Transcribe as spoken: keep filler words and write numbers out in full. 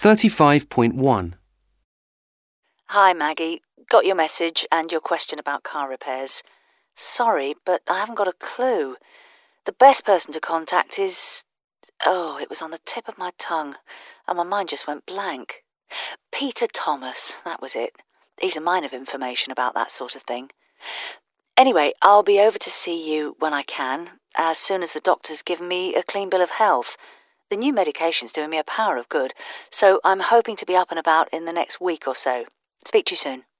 thirty-five point one. Hi, Maggie. Got your message and your question about car repairs. Sorry, but I haven't got a clue. The best person to contact is... Oh, it was on the tip of my tongue, and my mind just went blank. Peter Thomas, that was it. He's a mine of information about that sort of thing. Anyway, I'll be over to see you when I can, as soon as the doctor's given me a clean bill of health. The new medication's doing me a power of good, so I'm hoping to be up and about in the next week or so. Speak to you soon.